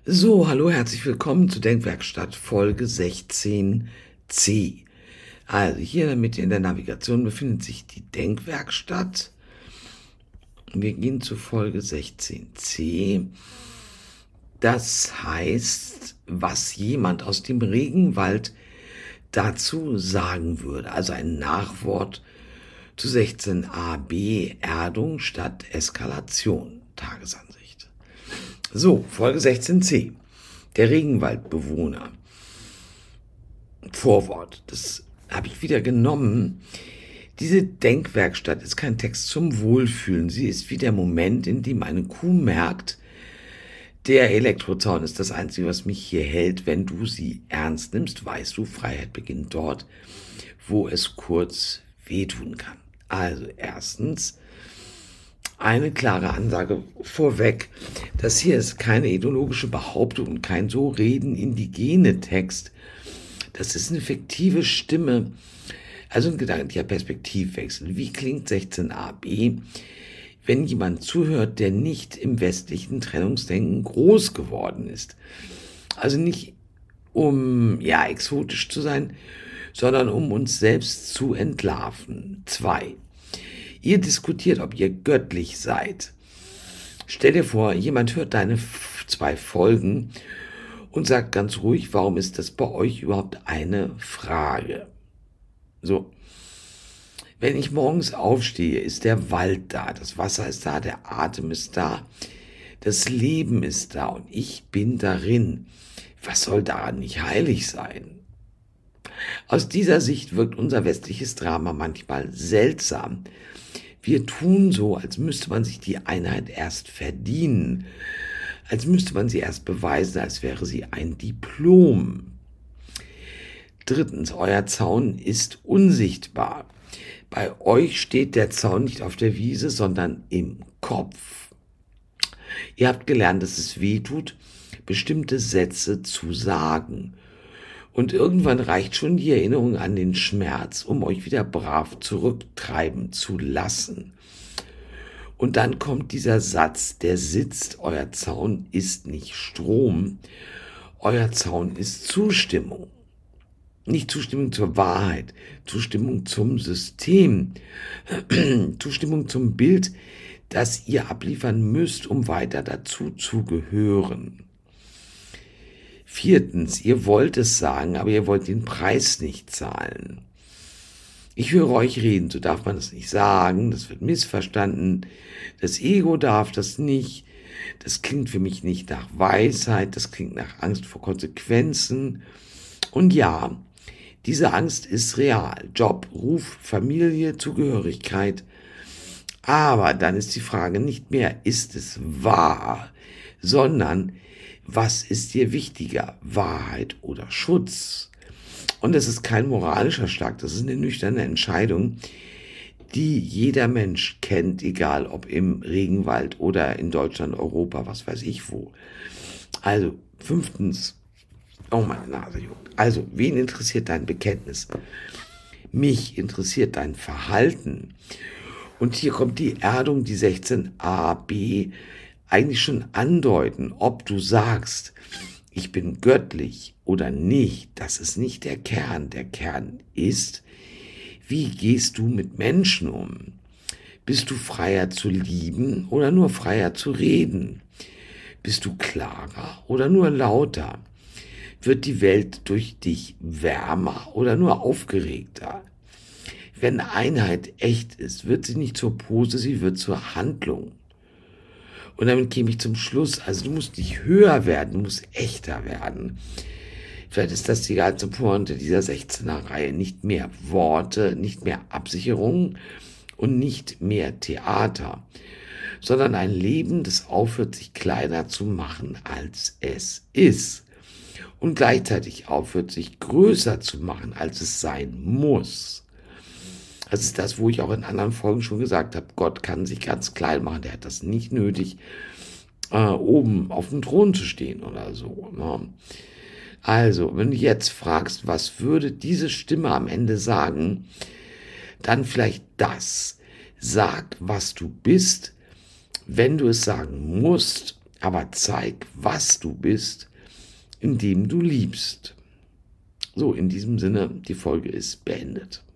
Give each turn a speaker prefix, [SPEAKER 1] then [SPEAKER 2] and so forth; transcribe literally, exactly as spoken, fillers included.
[SPEAKER 1] So, hallo, herzlich willkommen zur Denkwerkstatt Folge sechzehn c. Also hier in der Mitte in der Navigation befindet sich die Denkwerkstatt. Wir gehen zu Folge sechzehn c. Das heißt, was jemand aus dem Regenwald dazu sagen würde. Also ein Nachwort zu sechzehn a b, Erdung statt Eskalation, Tagesansicht. So, Folge sechzehn c. Der Regenwaldbewohner. Vorwort. Das habe ich wieder genommen. Diese Denkwerkstatt ist kein Text zum Wohlfühlen. Sie ist wie der Moment, in dem eine Kuh merkt, der Elektrozaun ist das Einzige, was mich hier hält. Wenn du sie ernst nimmst, weißt du, Freiheit beginnt dort, wo es kurz wehtun kann. Also erstens, eine klare Ansage vorweg. Das hier ist keine ideologische Behauptung und kein so reden indigene Text. Das ist eine fiktive Stimme, also ein gedanklicher Perspektivwechsel. Wie klingt sechzehn a b, wenn jemand zuhört, der nicht im westlichen Trennungsdenken groß geworden ist? Also nicht um, ja, exotisch zu sein, sondern um uns selbst zu entlarven. Zwei. Ihr diskutiert, ob ihr göttlich seid. Stell dir vor, jemand hört deine zwei Folgen und sagt ganz ruhig, warum ist das bei euch überhaupt eine Frage? So, wenn ich morgens aufstehe, ist der Wald da, das Wasser ist da, der Atem ist da, das Leben ist da und ich bin darin. Was soll daran nicht heilig sein? Aus dieser Sicht wirkt unser westliches Drama manchmal seltsam. Wir tun so, als müsste man sich die Einheit erst verdienen, als müsste man sie erst beweisen, als wäre sie ein Diplom. Drittens, euer Zaun ist unsichtbar. Bei euch steht der Zaun nicht auf der Wiese, sondern im Kopf. Ihr habt gelernt, dass es weh tut, bestimmte Sätze zu sagen. Und irgendwann reicht schon die Erinnerung an den Schmerz, um euch wieder brav zurücktreiben zu lassen. Und dann kommt dieser Satz, der sitzt, euer Zaun ist nicht Strom, euer Zaun ist Zustimmung. Nicht Zustimmung zur Wahrheit, Zustimmung zum System, Zustimmung zum Bild, das ihr abliefern müsst, um weiter dazu zu gehören. Viertens, ihr wollt es sagen, aber ihr wollt den Preis nicht zahlen. Ich höre euch reden, so darf man das nicht sagen, das wird missverstanden, das Ego darf das nicht, das klingt für mich nicht nach Weisheit, das klingt nach Angst vor Konsequenzen. Und ja, diese Angst ist real, Job, Ruf, Familie, Zugehörigkeit. Aber dann ist die Frage nicht mehr, ist es wahr, sondern was ist dir wichtiger, Wahrheit oder Schutz? Und das ist kein moralischer Schlag, das ist eine nüchterne Entscheidung, die jeder Mensch kennt, egal ob im Regenwald oder in Deutschland, Europa, was weiß ich wo. Also, fünftens, oh, meine Nase juckt. Also, wen interessiert dein Bekenntnis? Mich interessiert dein Verhalten. Und hier kommt die Erdung, die sechzehn a b, eigentlich schon andeuten, ob du sagst, ich bin göttlich oder nicht. Das ist nicht der Kern. Der Kern ist, wie gehst du mit Menschen um? Bist du freier zu lieben oder nur freier zu reden? Bist du klarer oder nur lauter? Wird die Welt durch dich wärmer oder nur aufgeregter? Wenn Einheit echt ist, wird sie nicht zur Pose, sie wird zur Handlung. Und damit käme ich zum Schluss, also du musst nicht höher werden, du musst echter werden. Vielleicht ist das die ganze Pointe dieser sechzehner-Reihe. Nicht mehr Worte, nicht mehr Absicherungen und nicht mehr Theater, sondern ein Leben, das aufhört, sich kleiner zu machen, als es ist. Und gleichzeitig aufhört, sich größer zu machen, als es sein muss. Das ist das, wo ich auch in anderen Folgen schon gesagt habe, Gott kann sich ganz klein machen, der hat das nicht nötig, äh, oben auf dem Thron zu stehen oder so. Ne? Also, wenn du jetzt fragst, was würde diese Stimme am Ende sagen, dann vielleicht das. Sag, was du bist, wenn du es sagen musst, aber zeig, was du bist, indem du liebst. So, in diesem Sinne, die Folge ist beendet.